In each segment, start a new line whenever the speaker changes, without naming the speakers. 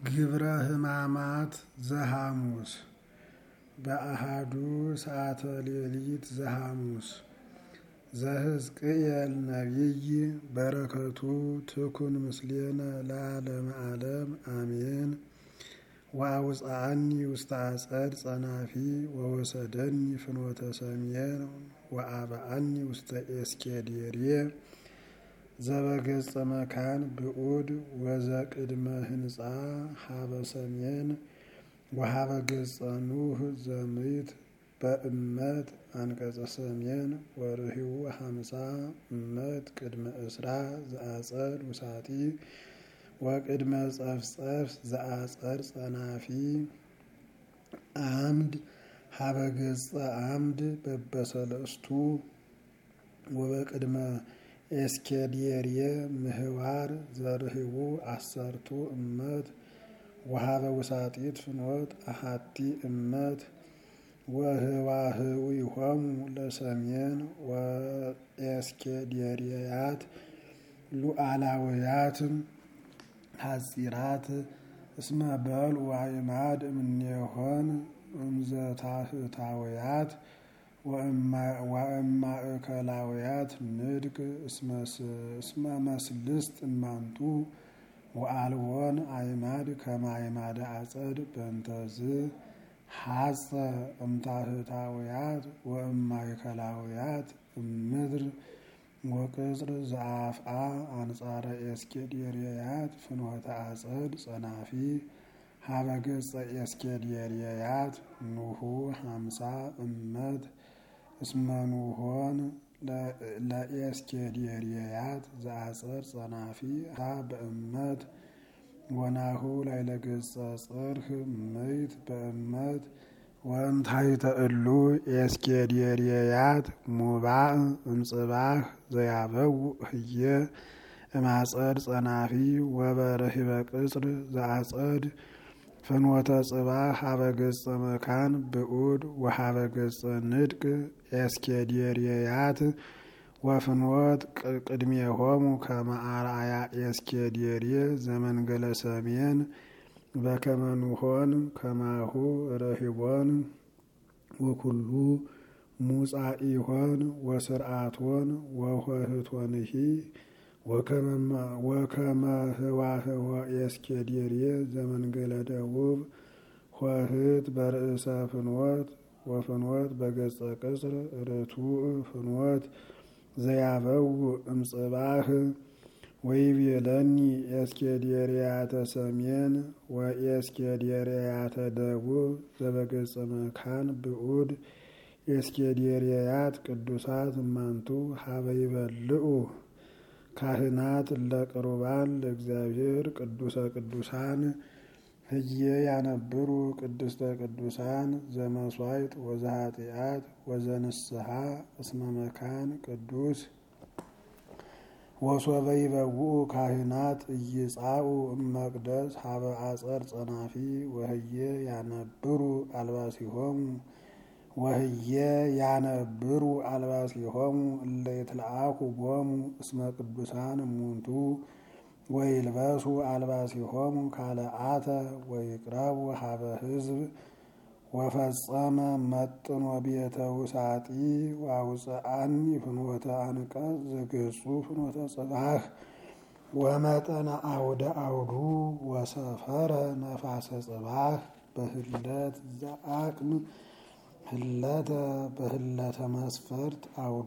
ግብረ ሕማማት ዘሐሙስ በአሃዱ ሰዓተ ሌሊት ዘሐሙስ ዘሕዝቅኤል ነቢይ በረከቱ ትኩን ምስሌነ ለዓለመ ዓለም አሜን። ወአውፅአኒ ውስተ አጸድ ጸናፊ ወወሰደኒ ፍኖተ ሰሜን ወአብአኒ ውስተ ኤስኬዴሬ ዘበገጸ መካን ብዑድ ወዘቅድመ ህንፃ ሀበ ሰሜን ወሀበ ገጸ ኑህ ዘምይት በእመት አንቀጸ ሰሜን ወርህቡ 50 እመት ቅድመ እስራ ዘአጸድ ውሳጢ ወቅድመ ጸፍጸፍ ዘአጸድ ጸናፊ አምድ ሀበ ገጸ አምድ በበሰለስቱ ወበቅድመ ኤስኬዴሬ ምህዋር ዘርህቡ 10 እመት ወሀበ ውሳጢት ፍኖት አሐቲ እመት ወህዋህዊሆሙ ለሰሜን ወኤስኬዴሬያት ሉዓላውያት ሐጺራት እስመ በልዑ አዕማድ እምኔሆን እምዘታሕታውያት ወእማእከላውያት ንድቅ እስመ መስልስት እማንቱ ወአልቦን አዕማድ ከመ አዕማደ አጸድ በእንተዝ ሐጸ እምታሕታውያት ወእማእከላውያት እምድር ወቅጽር ዘአፍአ አንጻረ ኤስኬዴሬያት ፍኖተ አጸድ ጸናፊ ሀበ ገጸ ኤስኬዴሬያት ኑሁ 50 እመት እስመ ኑሆን ለኤስኬዴሬያት ዘአጸድ ጸናፊ በእመት ወናሁ ላዕለ ገጸ ጽርህ ምይት በእመት ወእምታሕተ እሉ ኤስኬዴሬያት ሙባእ እምጽባህ ዘያበው ህየ እማጸድ ጸናፊ ወበርህበ ቅጽር ዘአጸድ ፍኖተ ጽባህ ሀበ ገጸ መካን ብዑድ ወሀበ ገጸ ንድቅ ኤስኬዴሬያት ወፍኖት ቅድሜሆሙ ከመ አርአያ ኤስኬዴሬ ዘመንገለ ሰሜን በከመ ኑሆን ከማሁ ረሂቦን ወኩሉ ሙጻኢሆን ወስርዓቶን ወኆኅቶንሂ ወከመ ህዋህወ ኤስኬዴሬ ዘመንገለ ደቡብ ኆኅት በርእሰ ፍኖት ወፍኖት በገጸ ቅጽር ርቱዕ ፍኖት ዘያበው እምጽባህ ወይቤለኒ ኤስኬዴሬያተ ሰሜን ወኤስኬዴሬያተ ደቡብ ዘበገጸ መካን ብዑድ ኤስኬዴሬያት ቅዱሳት እማንቱ ሀበ ይበልዑ ካህናት ለቅሩባን ለእግዚአብሔር ቅዱሰ ቅዱሳን ህዬ ያነብሩ ቅድስተ ቅዱሳን ዘመስዋዕት ወዘኃጢአት ወዘንስሐ እስመ መካን ቅዱስ ወሶበ ይበውኡ ካህናት ኢይጻኡ እመቅደስ ሀበ አጸድ ጸናፊ ወህየ ያነብሩ አልባሲሆሙ እለ ይትለአኩ ቦሙ እስመ ቅዱሳን እሙንቱ ወይልበሱ አልባሲሆሙ ካልአተ ወይቅረቡ ሀበ ህዝብ ወፈጸመ መጥኖ ቤተ ውሳጢ ወአውፅአኒ ፍኖተ አንቀጽ ዘገጹ ፍኖተ ጽባህ ወመጠነ አውደ አውዱ ወሰፈረ ነፋሰ ጽባህ በህለት ዘአቅም ህለተ በህለተ መስፈርት አውዶ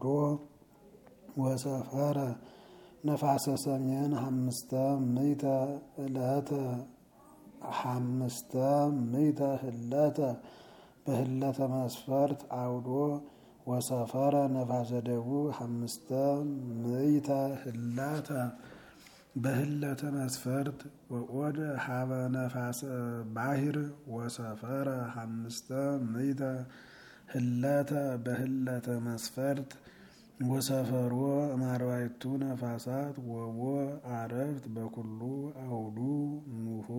ወሰፈረ ነፋሰ ሰሜን 5 ምዕተ ዕለተ 5 ምዕተ ህለተ በህለተ መስፈርት አውዶ ወሰፈረ ነፋሰ ደቡብ 5 ምዕተ ህለተ በህለተ መስፈርት ወቆደ ሀበ ነፋሰ ባሕር ወሰፈረ 5 ምዕተ ህለተ በህለተ መስፈርት ወሰፈሮ እምአርባዕቱ ነፋሳት ወቦ አረፍት በኩሉ አውዱ ኑሁ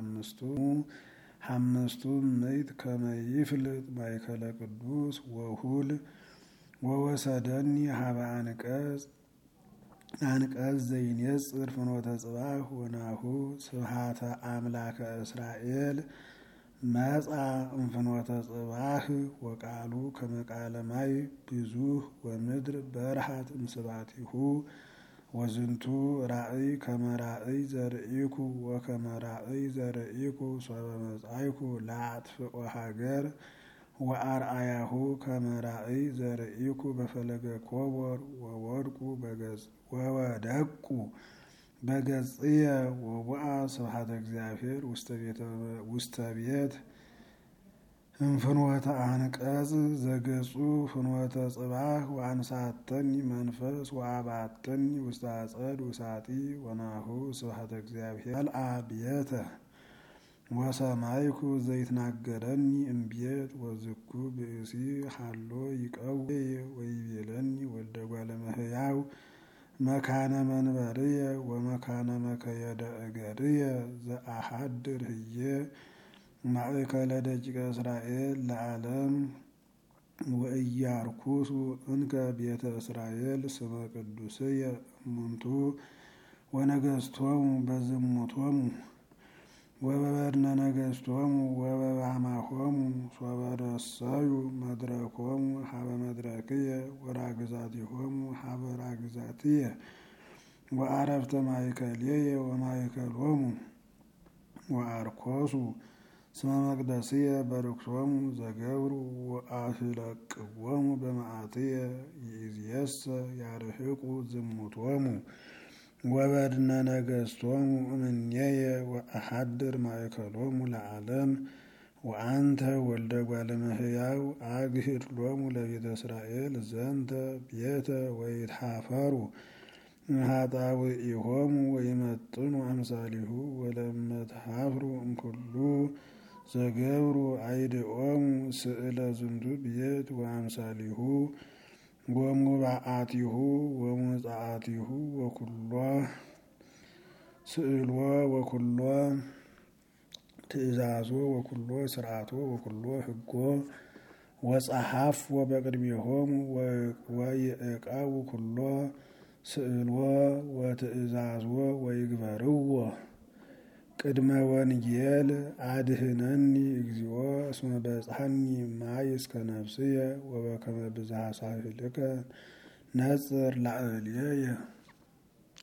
5 ምዕት ከመ ይፍልጥ ማእከለ ቅዱስ ወሁል ወወሰደኒ ሀበ አንቀጽ አንቀጽ ዘይኔጽር ፍኖተ ጽባህ ወናሁ ስብሃተ አምላከ እስራኤል መጻ እንፍኖተ ጽባህ ወቃሉ ከመቃለ ማይ ብዙህ ወምድር በርሃት እምስባቲሁ ወዝንቱ ራእይ ከመራእይ ዘርኢኩ ወከመራእይ ዘርኢኩ ሶበ መጻይኩ ለአጥፍኦ ሀገር ወአርአያሁ ከመራእይ ዘርኢኩ በፈለገ ኮቦር ወወደቁ በገጽየ ወቡአ ስብሐተ እግዚአብሔር ውስተ ቤት እንፍኖተ አንቀጽ ዘገጹ ፍኖተ ጽባህ ወአንሳተኒ መንፈስ ወአባተኒ ውስተ አጸድ ውሳጢ ወናሁ ስብሐተ እግዚአብሔር አልአብየተ ወሰማይኩ ዘይትናገረኒ እምቤት ወዝኩ ብእሲ ሀሎ ይቀው ወይቤለኒ ወልደ እጓለ እመሕያው መካነ መንበርየ ወመካነ መከየደ እገርየ ዘአሐድር ህየ ማእከለ ደቂቀ እስራኤል ለዓለም ወእያርኩሱ እንከ ቤተ እስራኤል ስመ ቅዱስየ እሙንቱ ወነገስቶሙ በዝሙቶሙ ወበበድነ ነገስቶሙ ወበባማሆሙ ሶበረሰዩ መድረኮሙ ሀበ መድረክየ ወራግዛቲሆሙ ሀበ ራግዛትየ ወአረፍተ ማእከልየ ወማእከሎሙ ወአርኮሱ ስመ መቅደስየ በርክሶሙ ዘገብሩ ወአህለቅዎሙ በመዓትየ ይእዜሰ ያርህቁ ዝሙቶሙ ወበድነ ነገስቶሙ እምኔየ ወአሐድር ማእከሎሙ ለዓለም ወአንተ ወልደ እጓለ እመሕያው አግህድ ሎሙ ለቤተ እስራኤል ዘንተ ቤተ ወይትሐፈሩ ኃጣውኢሆሙ ወይመጥኑ አምሳሊሁ ወለመትሐፍሩ እምኩሉ ዘገብሩ አይድኦሙ ስእለ ዝንቱ ቤት ወአምሳሊሁ ወሙባአቲሁ ወሙጻአቲሁ ወኩሎ ስእልዎ ወኩሎ ትእዛዞ ወኩሎ ስርዓቶ ወኩሎ ህጎ ወጸሐፍ በቅድሜሆሙ ወይዕቃው ኩሎ ስእልዎ ወትእዛዝዎ ወይግበርዎ ቅድመ ወንጌል አድህነኒ እግዚኦ እስመ በጽሐኒ ማይ እስከ ነፍስየ ወበከመ ብዝሃ ሳህልከ ነጽር ላዕሌየ